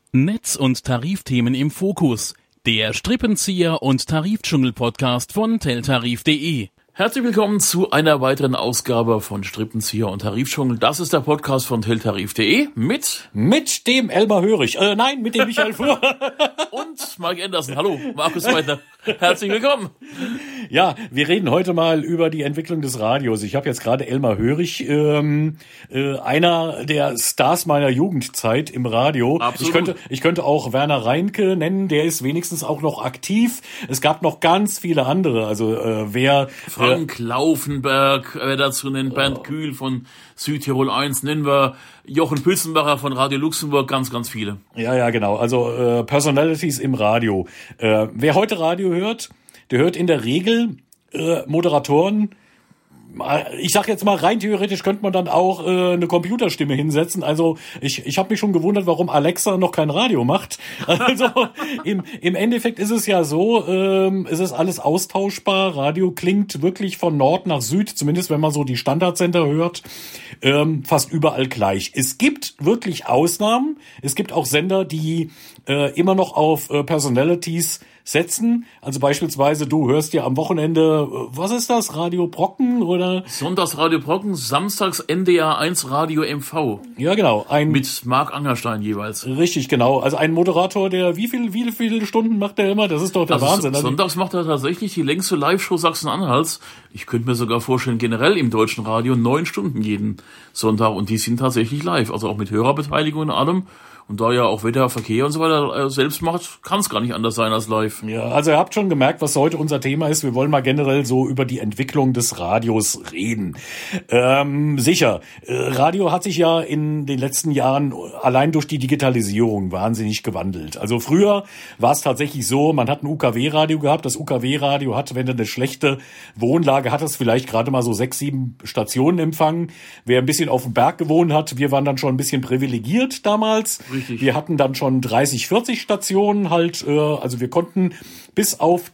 Netz- und Tarifthemen im Fokus. Der Strippenzieher und Tarifdschungel-Podcast von teltarif.de. Herzlich willkommen zu einer weiteren Ausgabe von Strippenzieher und Tarifdschungel. Das ist der Podcast von teltarif.de mit dem Elmar Hörig. Mit dem Michael Fuhr. Und Mark Anderson. Hallo, Markus Weidner. Herzlich willkommen. Ja, wir reden heute mal über die Entwicklung des Radios. Ich habe jetzt gerade Elmar Hörig, einer der Stars meiner Jugendzeit im Radio. Absolut. Ich könnte auch Werner Reinke nennen, der ist wenigstens auch noch aktiv. Es gab noch ganz viele andere, also Frank Laufenberg, dazu nennt Bernd Kühl von Südtirol 1, nennen wir Jochen Pützenbacher von Radio Luxemburg, ganz, ganz viele. Ja, genau, also Personalities im Radio. Wer heute Radio hört, der hört in der Regel Moderatoren. Ich sag jetzt mal, rein theoretisch könnte man dann auch eine Computerstimme hinsetzen. Also ich habe mich schon gewundert, warum Alexa noch kein Radio macht. Also im Endeffekt ist es ja so, es ist alles austauschbar. Radio klingt wirklich von Nord nach Süd, zumindest wenn man so die Standardsender hört, fast überall gleich. Es gibt wirklich Ausnahmen. Es gibt auch Sender, die immer noch auf Personalities setzen. Also beispielsweise, du hörst ja am Wochenende, was ist das, Radio Brocken oder? Sonntags Radio Brocken, samstags NDR 1 Radio MV. Ja, genau. Mit Marc Angerstein jeweils. Richtig, genau. Also ein Moderator, der wie viele Stunden macht der immer? Das ist doch der Wahnsinn. Sonntags macht er tatsächlich die längste Live-Show Sachsen-Anhalts. Ich könnte mir sogar vorstellen, generell im deutschen Radio 9 Stunden jeden Sonntag, und die sind tatsächlich live. Also auch mit Hörerbeteiligung und allem. Und da ja auch Wetter, Verkehr und so weiter selbst macht, kann es gar nicht anders sein als live. Ja, also ihr habt schon gemerkt, was heute unser Thema ist. Wir wollen mal generell so über die Entwicklung des Radios reden. Sicher, Radio hat sich ja in den letzten Jahren allein durch die Digitalisierung wahnsinnig gewandelt. Also früher war es tatsächlich so, man hat ein UKW-Radio gehabt. Das UKW-Radio hat, wenn du eine schlechte Wohnlage hattest, vielleicht gerade mal so 6, 7 Stationen empfangen. Wer ein bisschen auf dem Berg gewohnt hat, wir waren dann schon ein bisschen privilegiert damals. Richtig. Wir hatten dann schon 30, 40 Stationen halt, also wir konnten bis auf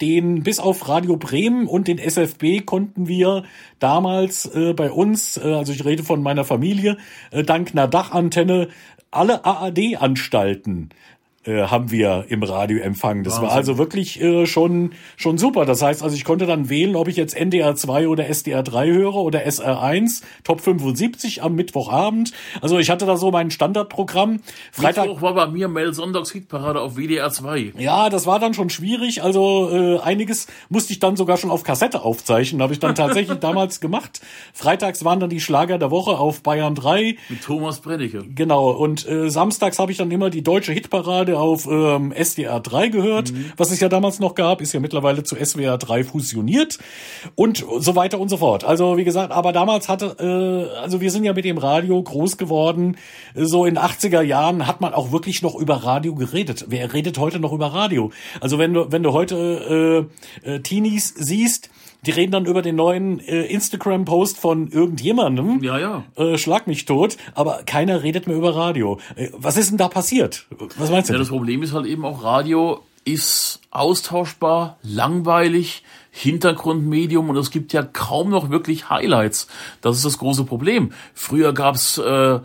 Radio Bremen und den SFB konnten wir damals bei uns, also ich rede von meiner Familie, dank einer Dachantenne alle ARD-Anstalten haben wir im Radio empfangen. Das Wahnsinn. War also wirklich schon super. Das heißt, also ich konnte dann wählen, ob ich jetzt NDR 2 oder SDR 3 höre oder SR 1, Top 75 am Mittwochabend. Also ich hatte da so mein Standardprogramm. Mittwoch war bei mir Mel Sonntags Hitparade auf WDR 2. Ja, das war dann schon schwierig. Also einiges musste ich dann sogar schon auf Kassette aufzeichnen. Habe ich dann tatsächlich damals gemacht. Freitags waren dann die Schlager der Woche auf Bayern 3. Mit Thomas Brennecke. Genau. Und samstags habe ich dann immer die deutsche Hitparade auf SDR 3 gehört, was es ja damals noch gab, ist ja mittlerweile zu SWR 3 fusioniert und so weiter und so fort. Also wie gesagt, aber damals also wir sind ja mit dem Radio groß geworden, so in den 80er Jahren hat man auch wirklich noch über Radio geredet. Wer redet heute noch über Radio? Also wenn du heute Teenies siehst, die reden dann über den neuen Instagram-Post von irgendjemandem. Ja. Schlag mich tot. Aber keiner redet mehr über Radio. Was ist denn da passiert? Was meinst du? Ja, das Problem ist halt eben auch, Radio ist austauschbar, langweilig, Hintergrundmedium, und es gibt ja kaum noch wirklich Highlights. Das ist das große Problem. Früher gab's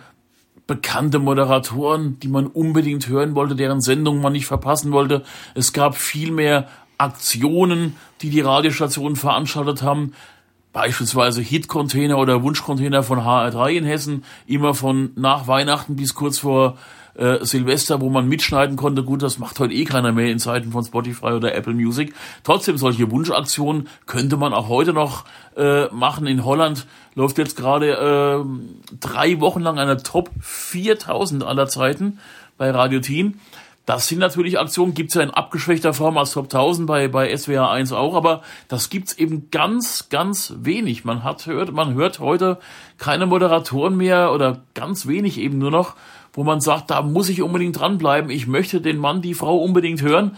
bekannte Moderatoren, die man unbedingt hören wollte, deren Sendung man nicht verpassen wollte. Es gab viel mehr Aktionen, die Radiostationen veranstaltet haben, beispielsweise Hit-Container oder Wunsch-Container von HR3 in Hessen, immer von nach Weihnachten bis kurz vor Silvester, wo man mitschneiden konnte. Gut, das macht heute keiner mehr in Zeiten von Spotify oder Apple Music. Trotzdem, solche Wunschaktionen könnte man auch heute noch machen. In Holland läuft jetzt gerade 3 Wochen lang eine Top 4000 aller Zeiten bei Radio Teen. Das sind natürlich Aktionen, gibt's ja in abgeschwächter Form als Top 1000 bei SWR 1 auch, aber das gibt's eben ganz, ganz wenig. Man hört heute keine Moderatoren mehr oder ganz wenig eben nur noch, wo man sagt, da muss ich unbedingt dranbleiben, ich möchte den Mann, die Frau unbedingt hören.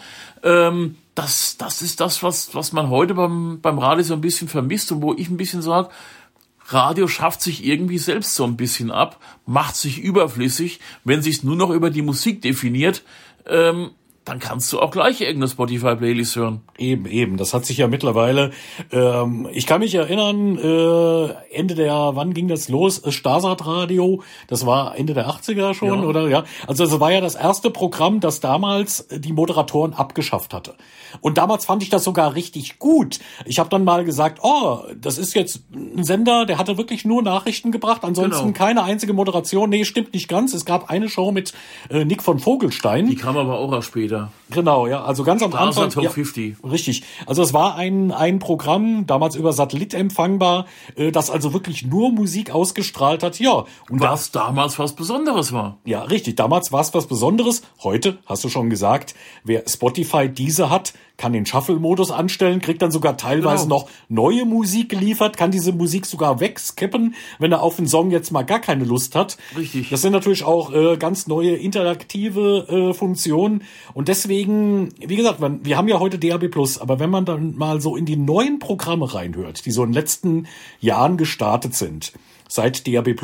Das ist das, was man heute beim Radio so ein bisschen vermisst und wo ich ein bisschen sage, Radio schafft sich irgendwie selbst so ein bisschen ab, macht sich überflüssig, wenn sich nur noch über die Musik definiert. dann kannst du auch gleich irgendeine Spotify-Playlist hören. Eben. Das hat sich ja mittlerweile, ich kann mich erinnern, wann ging das los? Starsat-Radio, das war Ende der 80er schon, oder? Ja. Also das war ja das erste Programm, das damals die Moderatoren abgeschafft hatte. Und damals fand ich das sogar richtig gut. Ich habe dann mal gesagt, das ist jetzt ein Sender, der hatte wirklich nur Nachrichten gebracht, ansonsten keine einzige Moderation. Nee, stimmt nicht ganz. Es gab eine Show mit Nick von Vogelstein. Die kam aber auch erst später. Genau, ja, also ganz am Anfang. Top 50. Richtig. Also es war ein Programm, damals über Satellit empfangbar, das also wirklich nur Musik ausgestrahlt hat. Ja. Und was damals was Besonderes war. Ja, richtig. Damals war es was Besonderes. Heute, hast du schon gesagt, wer Spotify diese hat, kann den Shuffle-Modus anstellen, kriegt dann sogar teilweise noch neue Musik geliefert, kann diese Musik sogar wegskippen, wenn er auf den Song jetzt mal gar keine Lust hat. Richtig. Das sind natürlich auch ganz neue interaktive Funktionen. Und deswegen, wie gesagt, wir haben ja heute DAB+, aber wenn man dann mal so in die neuen Programme reinhört, die so in den letzten Jahren gestartet sind, seit DAB+,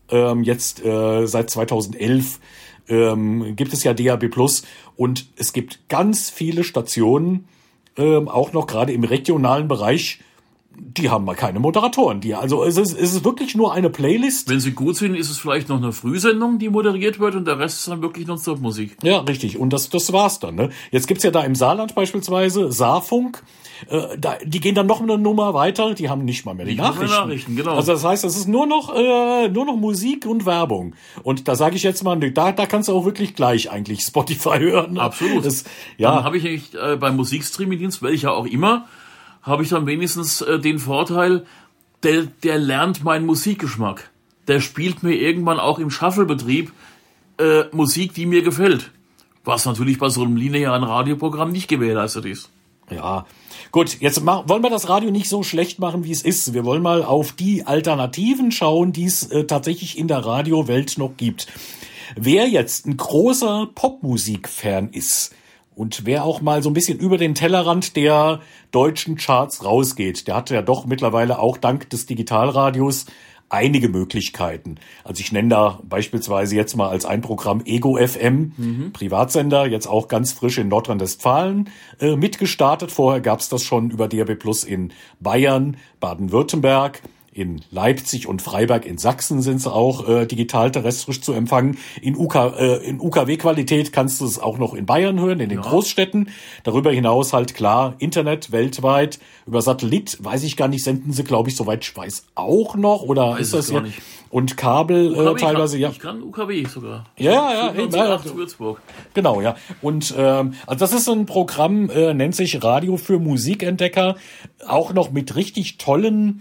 seit 2011, gibt es ja DAB+, und es gibt ganz viele Stationen, auch noch gerade im regionalen Bereich, die haben mal keine Moderatoren. Es ist wirklich nur eine Playlist. Wenn sie gut sind, ist es vielleicht noch eine Frühsendung, die moderiert wird, und der Rest ist dann wirklich Non-Stop-Musik. Ja, richtig. Und das war's dann. Ne? Jetzt gibt's ja da im Saarland beispielsweise Saarfunk. Die gehen dann noch eine Nummer weiter. Die haben nicht mal mehr die Nachrichten. Genau. Also das heißt, es ist nur noch Musik und Werbung. Und da sage ich jetzt mal, da kannst du auch wirklich gleich eigentlich Spotify hören. Ne? Absolut. Dann habe ich nämlich beim Musikstreaming-Dienst, welcher auch immer, habe ich dann wenigstens den Vorteil, der lernt meinen Musikgeschmack. Der spielt mir irgendwann auch im Shuffle-Betrieb Musik, die mir gefällt. Was natürlich bei so einem linearen Radioprogramm nicht gewährleistet ist. Ja, gut, jetzt wollen wir das Radio nicht so schlecht machen, wie es ist. Wir wollen mal auf die Alternativen schauen, die es tatsächlich in der Radiowelt noch gibt. Wer jetzt ein großer Popmusik-Fan ist und wer auch mal so ein bisschen über den Tellerrand der deutschen Charts rausgeht, der hat ja doch mittlerweile auch dank des Digitalradios einige Möglichkeiten. Also ich nenne da beispielsweise jetzt mal als ein Programm Ego FM, Privatsender, jetzt auch ganz frisch in Nordrhein-Westfalen mitgestartet. Vorher gab's das schon über DAB+ in Bayern, Baden-Württemberg. In Leipzig und Freiberg in Sachsen sind sie auch digital terrestrisch zu empfangen. In UKW-Qualität kannst du es auch noch in Bayern hören, in den Großstädten. Darüber hinaus halt klar, Internet weltweit. Über Satellit, weiß ich gar nicht, senden sie, glaube ich, soweit ich weiß, auch noch. Oder weiß ist das ja nicht? Und Kabel teilweise, ja. Ich kann UKW sogar. Ja. Würzburg. Genau, ja. Und also das ist so ein Programm, nennt sich Radio für Musikentdecker. Auch noch mit richtig tollen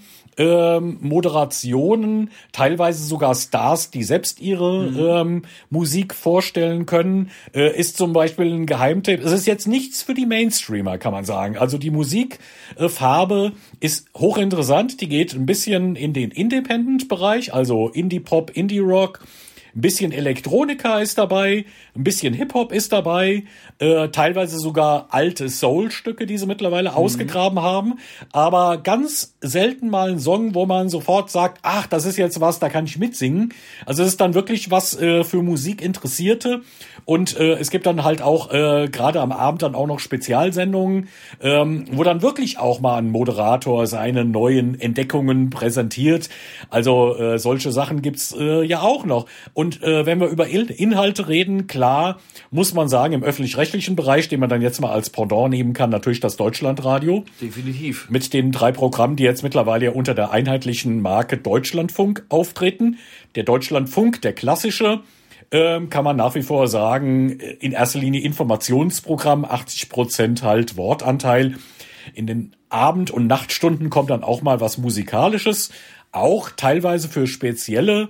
Moderationen, teilweise sogar Stars, die selbst ihre Musik vorstellen können, ist zum Beispiel ein Geheimtipp. Es ist jetzt nichts für die Mainstreamer, kann man sagen. Also die Musikfarbe ist hochinteressant. Die geht ein bisschen in den Independent-Bereich, also Indie-Pop, Indie-Rock. Ein bisschen Elektronika ist dabei, ein bisschen Hip-Hop ist dabei, teilweise sogar alte Soul-Stücke, die sie mittlerweile ausgegraben haben, aber ganz selten mal ein Song, wo man sofort sagt, ach, das ist jetzt was, da kann ich mitsingen. Also es ist dann wirklich was für Musikinteressierte, und es gibt dann halt auch gerade am Abend dann auch noch Spezialsendungen, wo dann wirklich auch mal ein Moderator seine neuen Entdeckungen präsentiert. Also solche Sachen gibt's ja auch noch. Und wenn wir über Inhalte reden, klar, muss man sagen, im öffentlich-rechtlichen Bereich, den man dann jetzt mal als Pendant nehmen kann, natürlich das Deutschlandradio. Definitiv. Mit den 3 Programmen, die jetzt mittlerweile ja unter der einheitlichen Marke Deutschlandfunk auftreten. Der Deutschlandfunk, der klassische, kann man nach wie vor sagen, in erster Linie Informationsprogramm, 80% halt Wortanteil. In den Abend- und Nachtstunden kommt dann auch mal was Musikalisches, auch teilweise für spezielle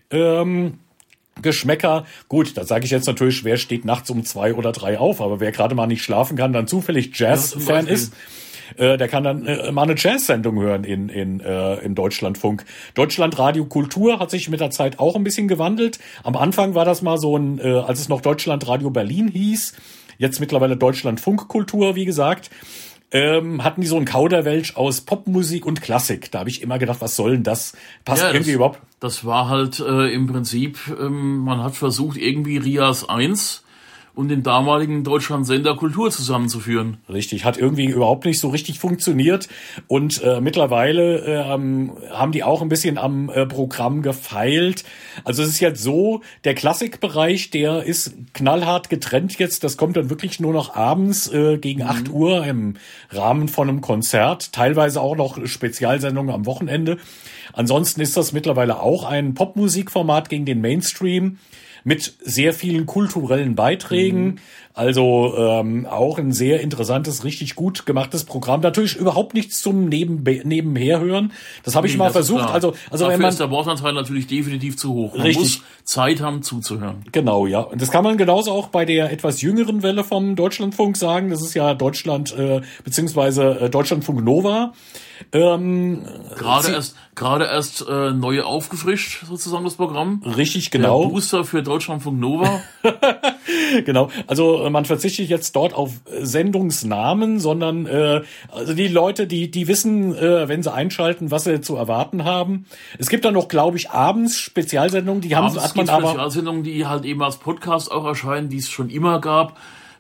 Geschmäcker. Gut, da sage ich jetzt natürlich, wer steht nachts um 2 oder 3 auf, aber wer gerade mal nicht schlafen kann, dann zufällig Jazz-Fan ist, der kann dann mal eine Jazz-Sendung hören in Deutschlandfunk. Deutschlandradio Kultur hat sich mit der Zeit auch ein bisschen gewandelt. Am Anfang war das mal so ein, als es noch Deutschlandradio Berlin hieß, jetzt mittlerweile Deutschlandfunk Kultur, wie gesagt, hatten die so ein Kauderwelsch aus Popmusik und Klassik. Da habe ich immer gedacht, was soll denn das? Passt irgendwie überhaupt? Das war halt im Prinzip, man hat versucht, irgendwie Rias 1 und den damaligen Deutschland-Sender Kultur zusammenzuführen. Richtig, hat irgendwie überhaupt nicht so richtig funktioniert und mittlerweile haben die auch ein bisschen am Programm gefeilt. Also es ist jetzt so, der Klassikbereich, der ist knallhart getrennt jetzt. Das kommt dann wirklich nur noch abends gegen 8 Uhr im Rahmen von einem Konzert. Teilweise auch noch Spezialsendungen am Wochenende. Ansonsten ist das mittlerweile auch ein Popmusikformat gegen den Mainstream mit sehr vielen kulturellen Beiträgen. Also auch ein sehr interessantes, richtig gut gemachtes Programm. Natürlich überhaupt nichts zum Nebenherhören. Das habe ich mal versucht. Also dafür wenn man ist der Wortanteil natürlich definitiv zu hoch. Man muss Zeit haben zuzuhören. Genau, ja. Und das kann man genauso auch bei der etwas jüngeren Welle vom Deutschlandfunk sagen. Das ist ja Deutschland beziehungsweise Deutschlandfunk Nova. Gerade erst neu aufgefrischt, sozusagen das Programm. Richtig, genau. Der Booster für Deutschlandfunk Nova. Genau, also man verzichtet jetzt dort auf Sendungsnamen, sondern also die Leute, die wissen, wenn sie einschalten, was sie zu erwarten haben. Es gibt dann noch, glaube ich, abends Spezialsendungen, die haben hat man aber Spezialsendungen, die halt eben als Podcast auch erscheinen, die es schon immer gab.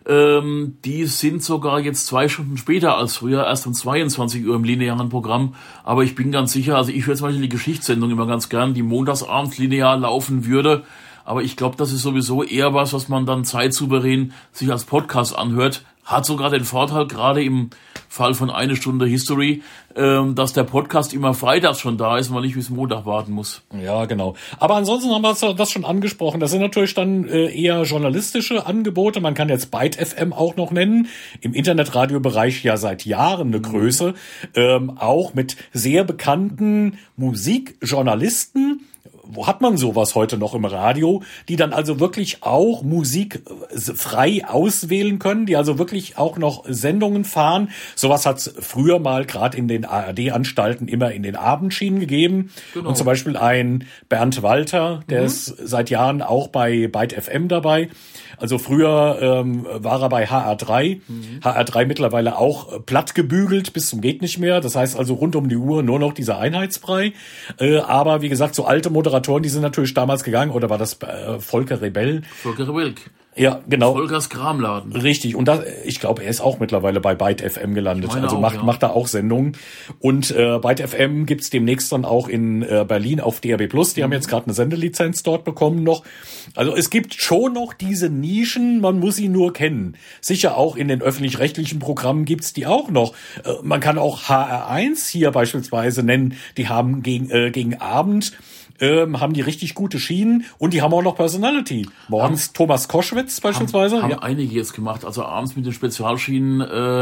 Die sind sogar jetzt 2 Stunden später als früher, erst um 22 Uhr im linearen Programm. Aber ich bin ganz sicher, also ich höre zum Beispiel die Geschichtssendung immer ganz gern, die montagsabends linear laufen würde. Aber ich glaube, das ist sowieso eher was man dann zeitsouverän sich als Podcast anhört. Hat sogar den Vorteil, gerade im Fall von 1 Stunde History, dass der Podcast immer freitags schon da ist und man nicht bis Montag warten muss. Ja, genau. Aber ansonsten haben wir das schon angesprochen. Das sind natürlich dann eher journalistische Angebote. Man kann jetzt Byte FM auch noch nennen. Im Internetradiobereich ja seit Jahren eine Größe. Auch mit sehr bekannten Musikjournalisten. Wo hat man sowas heute noch im Radio, die dann also wirklich auch Musik frei auswählen können, die also wirklich auch noch Sendungen fahren. Sowas hat es früher mal gerade in den ARD-Anstalten immer in den Abendschienen gegeben. Genau. Und zum Beispiel ein Bernd Walter, der ist seit Jahren auch bei Byte FM dabei. Also früher war er bei HR3. HR3 mittlerweile auch platt gebügelt bis zum geht nicht mehr. Das heißt also rund um die Uhr nur noch dieser Einheitsbrei. Aber wie gesagt, so alte Moderatoren, die sind natürlich damals gegangen. Oder war das Volker Rebell? Volker Rebell. Ja, genau. Volkers Kramladen. Richtig. Und ich glaube, er ist auch mittlerweile bei Byte FM gelandet. Also macht da auch Sendungen. Und Byte FM gibt's demnächst dann auch in Berlin auf DRB Plus. Die haben jetzt gerade eine Sendelizenz dort bekommen noch. Also es gibt schon noch diese Nischen, man muss sie nur kennen. Sicher auch in den öffentlich-rechtlichen Programmen gibt's die auch noch. Man kann auch HR1 hier beispielsweise nennen. Die haben gegen Abend haben die richtig gute Schienen und die haben auch noch Personality. Morgens Thomas Koschwitz beispielsweise. Haben einige jetzt gemacht, also abends mit den Spezialschienen.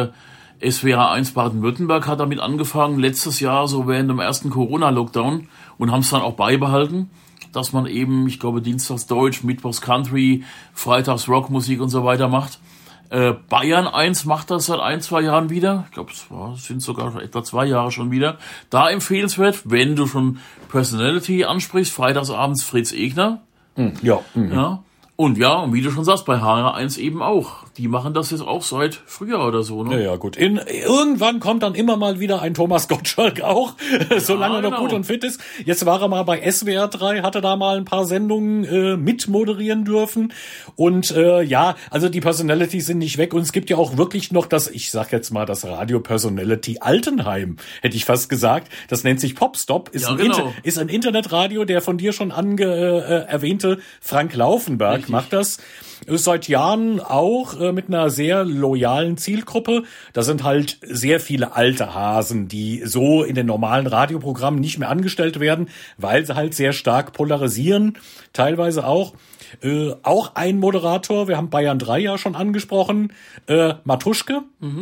SWR 1 Baden-Württemberg hat damit angefangen, letztes Jahr so während dem ersten Corona-Lockdown und haben es dann auch beibehalten, dass man eben, ich glaube, dienstags Deutsch, mittwochs Country, freitags Rockmusik und so weiter macht. Bayern 1 macht das seit 1-2 Jahren wieder. Ich glaube, es sind sogar etwa 2 Jahre schon wieder. Da empfehlenswert, wenn du schon Personality ansprichst, freitagsabends Fritz Egner. Ja. Und wie du schon sagst, bei HR1 eben auch. Die machen das jetzt auch seit Frühjahr oder so, ne? Ja, gut. Irgendwann kommt dann immer mal wieder ein Thomas Gottschalk auch, solange er noch gut und fit ist. Jetzt war er mal bei SWR 3, hatte da mal ein paar Sendungen mitmoderieren dürfen. Und also die Personalities sind nicht weg. Und es gibt ja auch wirklich noch ich sag jetzt mal, das Radio Personality Altenheim, hätte ich fast gesagt. Das nennt sich Popstop, ist ein Internetradio, der von dir schon erwähnte Frank Laufenberg macht das. Ist seit Jahren auch mit einer sehr loyalen Zielgruppe. Da sind halt sehr viele alte Hasen, die so in den normalen Radioprogrammen nicht mehr angestellt werden, weil sie halt sehr stark polarisieren, teilweise auch. Auch ein Moderator, wir haben Bayern 3 ja schon angesprochen, Matuschke,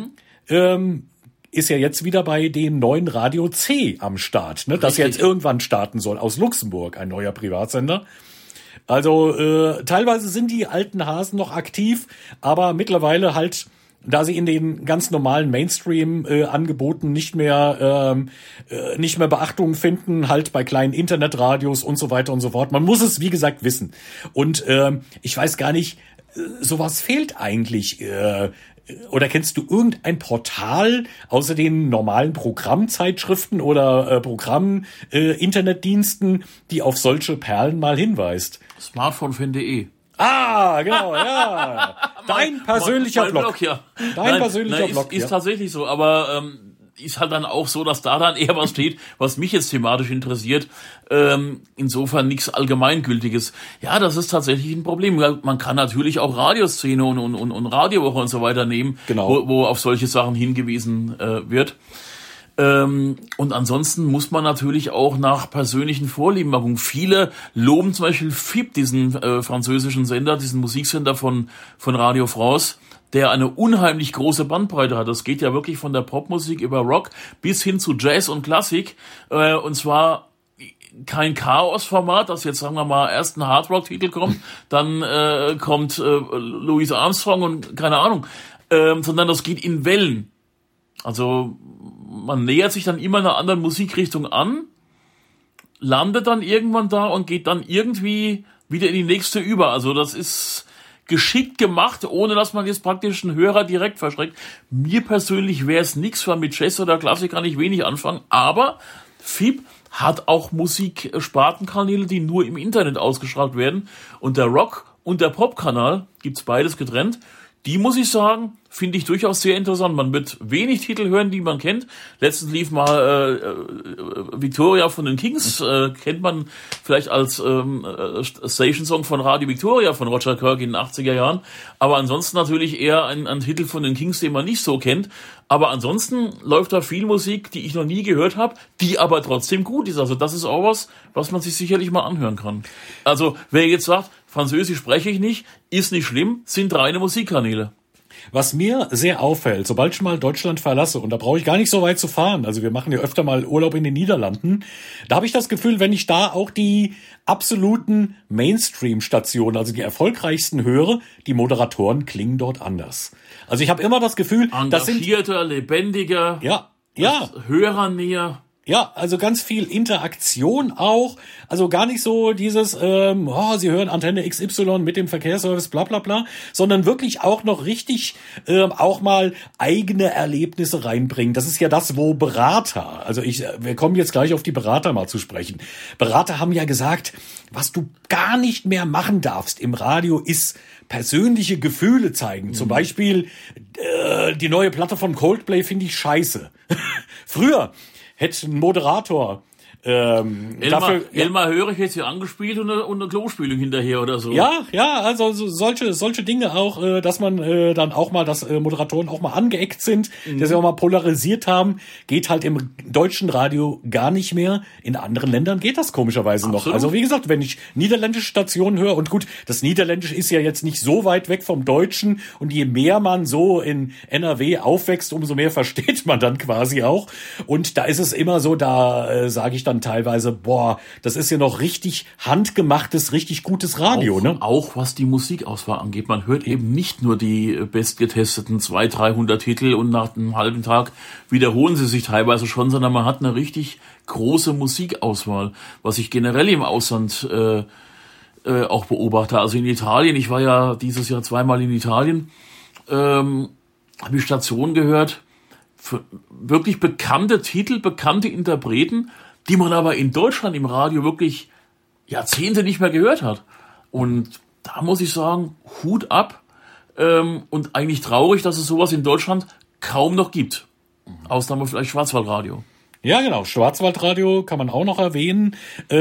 ist ja jetzt wieder bei dem neuen Radio C am Start, ne, das jetzt irgendwann starten soll, aus Luxemburg, ein neuer Privatsender. Also teilweise sind die alten Hasen noch aktiv, aber mittlerweile halt, da sie in den ganz normalen Mainstream-Angeboten nicht mehr Beachtung finden, halt bei kleinen Internetradios und so weiter und so fort. Man muss es, wie gesagt, wissen. Und ich weiß gar nicht, sowas fehlt eigentlich. Oder kennst du irgendein Portal außer den normalen Programmzeitschriften oder Internetdiensten, die auf solche Perlen mal hinweist? Smartphone.de. Genau, ja. Dein persönlicher Blog. Ja. Dein persönlicher Blog. Ist tatsächlich so, aber ist halt dann auch so, dass da dann eher was steht, was mich jetzt thematisch interessiert. Insofern nichts Allgemeingültiges. Ja, das ist tatsächlich ein Problem. Man kann natürlich auch Radioszene und Radiowoche und so weiter nehmen, genau, wo auf solche Sachen hingewiesen wird. Und ansonsten muss man natürlich auch nach persönlichen Vorlieben gucken. Viele loben zum Beispiel FIP, diesen französischen Sender, diesen Musiksender von Radio France, der eine unheimlich große Bandbreite hat. Das geht ja wirklich von der Popmusik über Rock bis hin zu Jazz und Klassik. Und zwar kein Chaos-Format, dass jetzt, sagen wir mal, erst ein Hardrock-Titel kommt, dann kommt Louis Armstrong und keine Ahnung, sondern das geht in Wellen. Also man nähert sich dann immer einer anderen Musikrichtung an, landet dann irgendwann da und geht dann irgendwie wieder in die nächste über. Also das ist geschickt gemacht, ohne dass man jetzt praktisch einen Hörer direkt verschreckt. Mir persönlich wäre es nichts, weil mit Jazz oder Klassik kann ich wenig anfangen, aber FIP hat auch Musikspartenkanäle, die nur im Internet ausgestrahlt werden, und der Rock- und der Pop-Kanal, gibt's beides getrennt. Die, muss ich sagen, finde ich durchaus sehr interessant. Man wird wenig Titel hören, die man kennt. Letztens lief mal Victoria von den Kings, kennt man vielleicht als Station-Song von Radio Victoria von Roger Kirk in den 80er Jahren. Aber ansonsten natürlich eher ein Titel von den Kings, den man nicht so kennt. Aber ansonsten läuft da viel Musik, die ich noch nie gehört habe, die aber trotzdem gut ist. Also das ist auch was man sich sicherlich mal anhören kann. Also wer jetzt sagt, Französisch spreche ich nicht, ist nicht schlimm, sind reine Musikkanäle. Was mir sehr auffällt, sobald ich mal Deutschland verlasse, und da brauche ich gar nicht so weit zu fahren, also wir machen ja öfter mal Urlaub in den Niederlanden, da habe ich das Gefühl, wenn ich da auch die absoluten Mainstream-Stationen, also die erfolgreichsten höre, die Moderatoren klingen dort anders. Also ich habe immer das Gefühl, das sind engagierter, lebendiger, hörernäher. Ja, also ganz viel Interaktion auch, also gar nicht so dieses, Sie hören Antenne XY mit dem Verkehrsservice, bla bla bla, sondern wirklich auch noch richtig auch mal eigene Erlebnisse reinbringen. Das ist ja das, wo Berater, also wir kommen jetzt gleich auf die Berater mal zu sprechen. Berater haben ja gesagt, was du gar nicht mehr machen darfst im Radio ist persönliche Gefühle zeigen. Zum Beispiel die neue Platte von Coldplay finde ich scheiße. Früher hätte ein Moderator Elmar höre ich jetzt hier angespielt und eine Klospülung hinterher oder so. Ja, also solche Dinge auch, dass man dann auch mal, dass Moderatoren auch mal angeeckt sind, dass sie auch mal polarisiert haben, geht halt im deutschen Radio gar nicht mehr. In anderen Ländern geht das komischerweise noch. Also wie gesagt, wenn ich niederländische Stationen höre, und gut, das Niederländische ist ja jetzt nicht so weit weg vom Deutschen, und je mehr man so in NRW aufwächst, umso mehr versteht man dann quasi auch. Und da ist es immer so, da sage ich dann teilweise, das ist ja noch richtig handgemachtes, richtig gutes Radio, ne? Auch was die Musikauswahl angeht. Man hört eben nicht nur die bestgetesteten 200-300 Titel und nach einem halben Tag wiederholen sie sich teilweise schon, sondern man hat eine richtig große Musikauswahl, was ich generell im Ausland auch beobachte. Also in Italien, ich war ja dieses Jahr 2-mal in Italien, habe ich Stationen gehört, für wirklich bekannte Titel, bekannte Interpreten, die man aber in Deutschland im Radio wirklich Jahrzehnte nicht mehr gehört hat. Und da muss ich sagen, Hut ab, und eigentlich traurig, dass es sowas in Deutschland kaum noch gibt. Ausnahme vielleicht Schwarzwaldradio. Ja, genau. Schwarzwaldradio kann man auch noch erwähnen.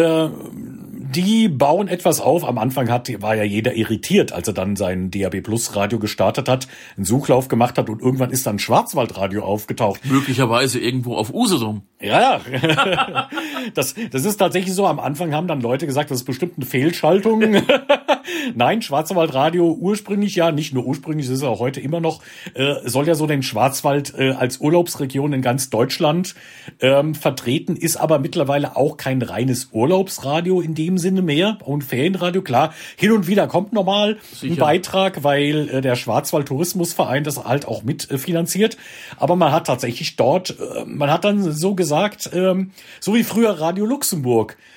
Die bauen etwas auf. Am Anfang war ja jeder irritiert, als er dann sein DAB Plus Radio gestartet hat, einen Suchlauf gemacht hat, und irgendwann ist dann Schwarzwaldradio aufgetaucht. Möglicherweise irgendwo auf Usedom. Ja. Das ist tatsächlich so. Am Anfang haben dann Leute gesagt, das ist bestimmt eine Fehlschaltung. Nein, Schwarzwaldradio ursprünglich nicht nur ursprünglich, das ist auch heute immer noch, soll ja so den Schwarzwald als Urlaubsregion in ganz Deutschland vertreten, ist aber mittlerweile auch kein reines Urlaubsradio in dem Sinne mehr und Ferienradio. Klar, hin und wieder kommt nochmal ein Beitrag, weil der Schwarzwald Tourismusverein das halt auch mitfinanziert. Aber man hat tatsächlich dort, man hat dann so gesagt, so wie früher Radio Luxemburg,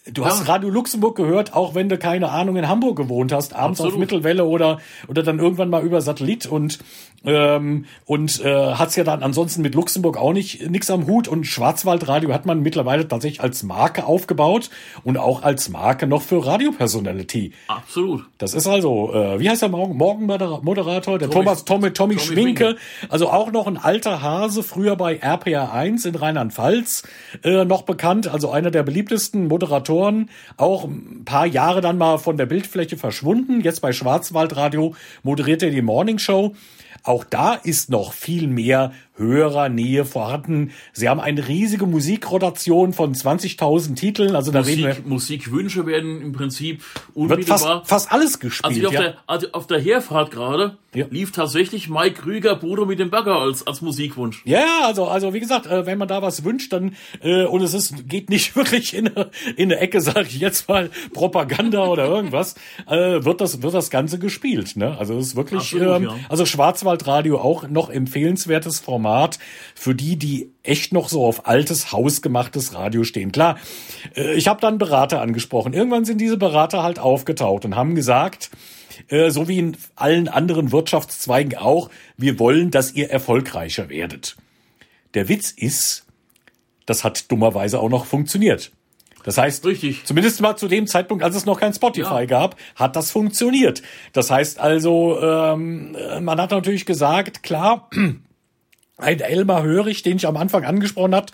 Du hast Radio Luxemburg gehört, auch wenn du, keine Ahnung, in Hamburg gewohnt hast, abends auf Mittelwelle oder dann irgendwann mal über Satellit und hat's ja dann ansonsten mit Luxemburg auch nix am Hut, und Schwarzwaldradio hat man mittlerweile tatsächlich als Marke aufgebaut und auch als Marke noch für Radio-Personality. Absolut. Das ist also, wie heißt der Morgenmoderator? Der Tommy Schminke. Also auch noch ein alter Hase, früher bei RPR 1 in Rheinland-Pfalz noch bekannt, also einer der beliebtesten Moderatoren, auch ein paar Jahre dann mal von der Bildfläche verschwunden. Jetzt bei Schwarzwaldradio moderiert er die Morningshow. Auch da ist noch viel mehr Hörernähe vorhanden. Sie haben eine riesige Musikrotation von 20.000 Titeln. Also da reden wir. Musikwünsche werden im Prinzip unmittelbar. Fast alles gespielt. Auf der Herfahrt gerade lief tatsächlich Mike Krüger Bodo mit dem Bagger als Musikwunsch. Ja, also wie gesagt, wenn man da was wünscht, dann und geht nicht wirklich in eine Ecke, sage ich jetzt mal, Propaganda oder irgendwas, wird das Ganze gespielt. Ne? Also es ist wirklich, absolut, also Schwarzwaldradio auch noch empfehlenswertes Format für die echt noch so auf altes, hausgemachtes Radio stehen. Klar, ich habe dann Berater angesprochen. Irgendwann sind diese Berater halt aufgetaucht und haben gesagt, so wie in allen anderen Wirtschaftszweigen auch, wir wollen, dass ihr erfolgreicher werdet. Der Witz ist, das hat dummerweise auch noch funktioniert. Das heißt, richtig. Zumindest mal zu dem Zeitpunkt, als es noch kein Spotify gab, hat das funktioniert. Das heißt also, man hat natürlich gesagt, klar, ein Elmar Hörig, den ich am Anfang angesprochen habe,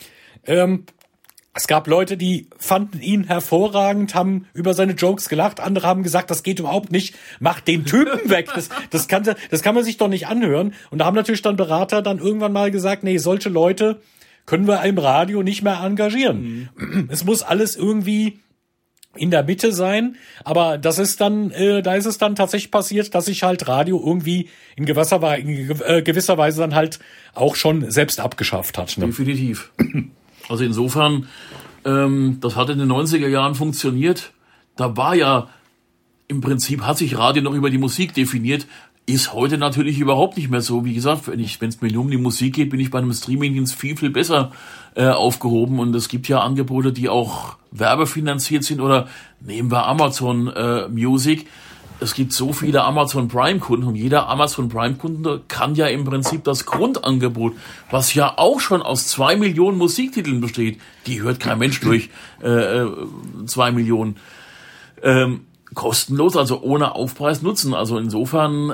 es gab Leute, die fanden ihn hervorragend, haben über seine Jokes gelacht. Andere haben gesagt, das geht überhaupt nicht. Mach den Typen weg. Das kann man sich doch nicht anhören. Und da haben natürlich dann Berater dann irgendwann mal gesagt, nee, solche Leute können wir im Radio nicht mehr engagieren. Es muss alles irgendwie in der Mitte sein. Aber das ist dann, da ist es dann tatsächlich passiert, dass sich halt Radio irgendwie in gewisser Weise dann halt auch schon selbst abgeschafft hat. Ne? Definitiv. Also insofern, das hat in den 90er Jahren funktioniert. Da war ja, im Prinzip hat sich Radio noch über die Musik definiert, ist heute natürlich überhaupt nicht mehr so. Wie gesagt, wenn es mir nur um die Musik geht, bin ich bei einem Streamingdienst viel, viel besser aufgehoben. Und es gibt ja Angebote, die auch werbefinanziert sind. Oder nehmen wir Amazon Music. Es gibt so viele Amazon Prime-Kunden und jeder Amazon Prime-Kunde kann ja im Prinzip das Grundangebot, was ja auch schon aus 2 Millionen Musiktiteln besteht, die hört kein Mensch durch 2 Millionen, kostenlos, also ohne Aufpreis nutzen. Also insofern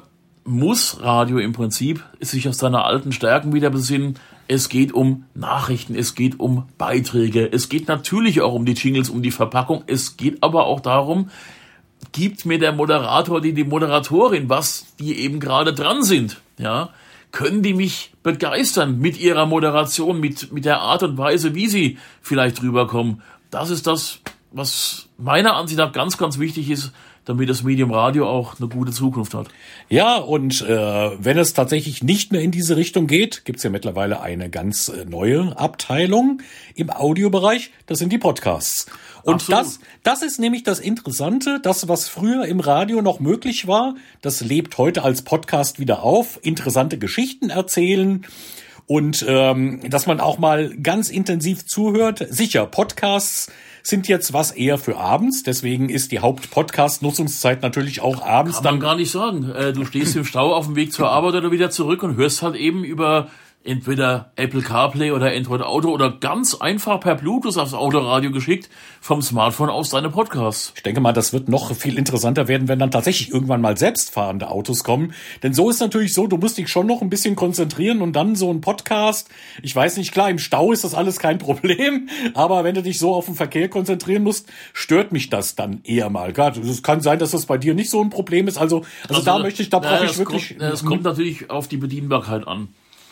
muss Radio im Prinzip sich auf seine alten Stärken wieder besinnen. Es geht um Nachrichten, es geht um Beiträge, es geht natürlich auch um die Jingles, um die Verpackung, es geht aber auch darum, gibt mir der Moderator, die Moderatorin, was die eben gerade dran sind, ja, können die mich begeistern mit ihrer Moderation, mit der Art und Weise, wie sie vielleicht rüberkommen. Das ist das, was meiner Ansicht nach ganz, ganz wichtig ist, damit das Medium Radio auch eine gute Zukunft hat. Ja, und wenn es tatsächlich nicht mehr in diese Richtung geht, gibt's ja mittlerweile eine ganz neue Abteilung im Audiobereich, das sind die Podcasts. Und das ist nämlich das Interessante, das, was früher im Radio noch möglich war, das lebt heute als Podcast wieder auf, interessante Geschichten erzählen und dass man auch mal ganz intensiv zuhört. Sicher, Podcasts sind jetzt was eher für abends, deswegen ist die Haupt-Podcast-Nutzungszeit natürlich auch abends. Kann man gar nicht sagen. Du stehst im Stau auf dem Weg zur Arbeit oder wieder zurück und hörst halt eben über entweder Apple CarPlay oder Android Auto oder ganz einfach per Bluetooth aufs Autoradio geschickt vom Smartphone aus deine Podcasts. Ich denke mal, das wird noch viel interessanter werden, wenn dann tatsächlich irgendwann mal selbstfahrende Autos kommen. Denn so ist natürlich so, du musst dich schon noch ein bisschen konzentrieren und dann so ein Podcast, ich weiß nicht, klar, im Stau ist das alles kein Problem, aber wenn du dich so auf den Verkehr konzentrieren musst, stört mich das dann eher mal. Es kann sein, dass das bei dir nicht so ein Problem ist. Also da brauche ich wirklich... Es kommt natürlich auf die Bedienbarkeit an.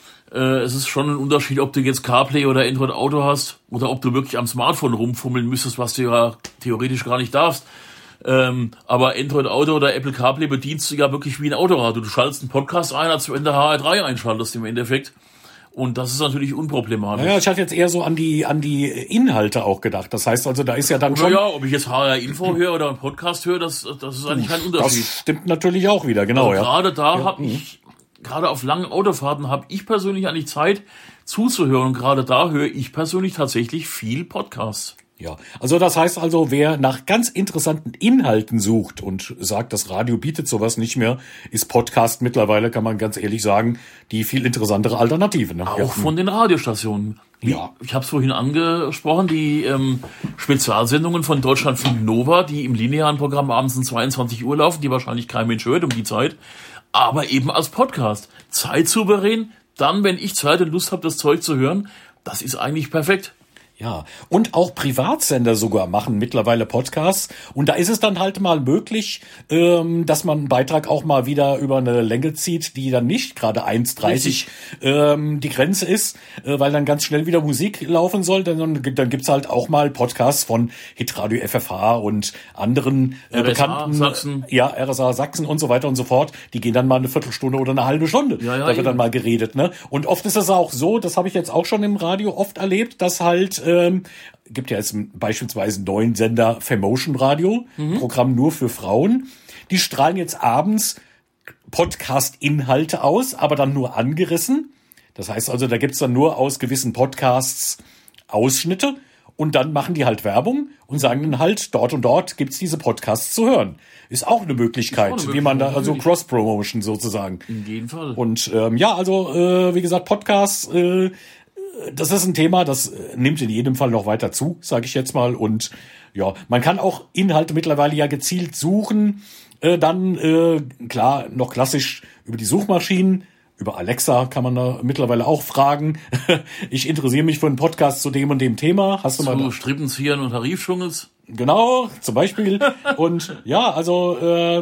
Es ist schon ein Unterschied, ob du jetzt CarPlay oder Android Auto hast oder ob du wirklich am Smartphone rumfummeln müsstest, was du ja theoretisch gar nicht darfst. Aber Android Auto oder Apple CarPlay bedienst du ja wirklich wie ein Autoradio. Du schaltest einen Podcast ein, als wenn du HR3 einschaltest im Endeffekt. Und das ist natürlich unproblematisch. Naja, ich hatte jetzt eher so an die Inhalte auch gedacht. Das heißt also, da ist ja dann schon... Naja, ob ich jetzt HR Info höre oder einen Podcast höre, das ist eigentlich kein Unterschied. Das stimmt natürlich auch wieder, genau. Also gerade da gerade auf langen Autofahrten habe ich persönlich eigentlich Zeit zuzuhören. Und gerade da höre ich persönlich tatsächlich viel Podcasts. Ja, also das heißt also, wer nach ganz interessanten Inhalten sucht und sagt, das Radio bietet sowas nicht mehr, ist Podcast mittlerweile, kann man ganz ehrlich sagen, die viel interessantere Alternative. Ne? Auch von den Radiostationen. Ja. Ich habe es vorhin angesprochen, die Spezialsendungen von Deutschlandfunk Nova, die im linearen Programm abends um 22 Uhr laufen, die wahrscheinlich kein Mensch hört um die Zeit, aber eben als Podcast. Zeitsouverän, dann, wenn ich Zeit und Lust habe, das Zeug zu hören, das ist eigentlich perfekt. Ja, und auch Privatsender sogar machen mittlerweile Podcasts. Und da ist es dann halt mal möglich, dass man einen Beitrag auch mal wieder über eine Länge zieht, die dann nicht gerade 1,30 die Grenze ist, weil dann ganz schnell wieder Musik laufen soll. Dann gibt's halt auch mal Podcasts von Hitradio FFH und anderen RSA, bekannten Sachsen. Ja, RSA Sachsen und so weiter und so fort. Die gehen dann mal eine Viertelstunde oder eine halbe Stunde. Ja, Da wird eben. dann mal geredet, ne? Und oft ist es auch so, das habe ich jetzt auch schon im Radio oft erlebt, dass halt gibt ja jetzt beispielsweise einen neuen Sender Femotion Radio, Programm nur für Frauen. Die strahlen jetzt abends Podcast-Inhalte aus, aber dann nur angerissen. Das heißt also, da gibt's dann nur aus gewissen Podcasts Ausschnitte und dann machen die halt Werbung und sagen dann halt, dort und dort gibt's diese Podcasts zu hören. Ist auch eine Möglichkeit, wie man da, also Cross-Promotion sozusagen. In jedem Fall. Und ja, also wie gesagt, Podcasts, das ist ein Thema, das nimmt in jedem Fall noch weiter zu, sage ich jetzt mal. Und ja, man kann auch Inhalte mittlerweile ja gezielt suchen. Dann, klar, noch klassisch über die Suchmaschinen. Über Alexa kann man da mittlerweile auch fragen. Ich interessiere mich für einen Podcast zu dem und dem Thema. Hast du mal Zu Strippenzieher und Tarifdschungels. Genau, zum Beispiel. Und ja, also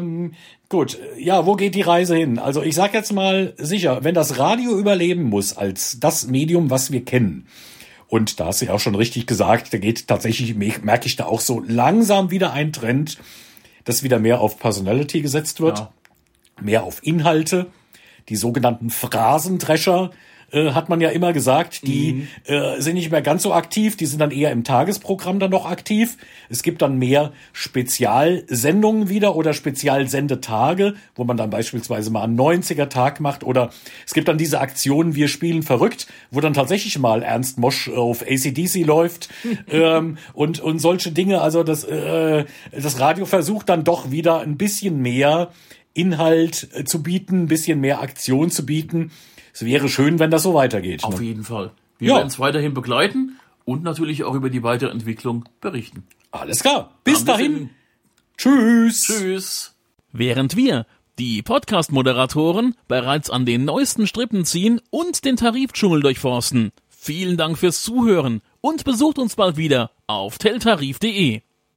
gut, ja, wo geht die Reise hin? Also ich sag jetzt mal sicher, wenn das Radio überleben muss als das Medium, was wir kennen, und da hast du ja auch schon richtig gesagt, da geht tatsächlich, merke ich da auch so langsam wieder ein Trend, dass wieder mehr auf Personality gesetzt wird, Ja. mehr auf Inhalte, die sogenannten Phrasendrescher, hat man ja immer gesagt, die sind nicht mehr ganz so aktiv, die sind dann eher im Tagesprogramm dann noch aktiv. Es gibt dann mehr Spezialsendungen wieder oder Spezialsendetage, wo man dann beispielsweise mal einen 90er-Tag macht oder es gibt dann diese Aktionen, wir spielen verrückt, wo dann tatsächlich mal Ernst Mosch auf AC/DC läuft und solche Dinge. Also das Radio versucht dann doch wieder ein bisschen mehr Inhalt zu bieten, ein bisschen mehr Aktion zu bieten. Es wäre schön, wenn das so weitergeht. Auf Ne? jeden Fall. Wir Ja. werden es weiterhin begleiten und natürlich auch über die weitere Entwicklung berichten. Alles klar. Bis Dankeschön. dahin. Tschüss. Tschüss. Während wir, die Podcast-Moderatoren, bereits an den neuesten Strippen ziehen und den Tarifdschungel durchforsten. Vielen Dank fürs Zuhören und besucht uns bald wieder auf teltarif.de.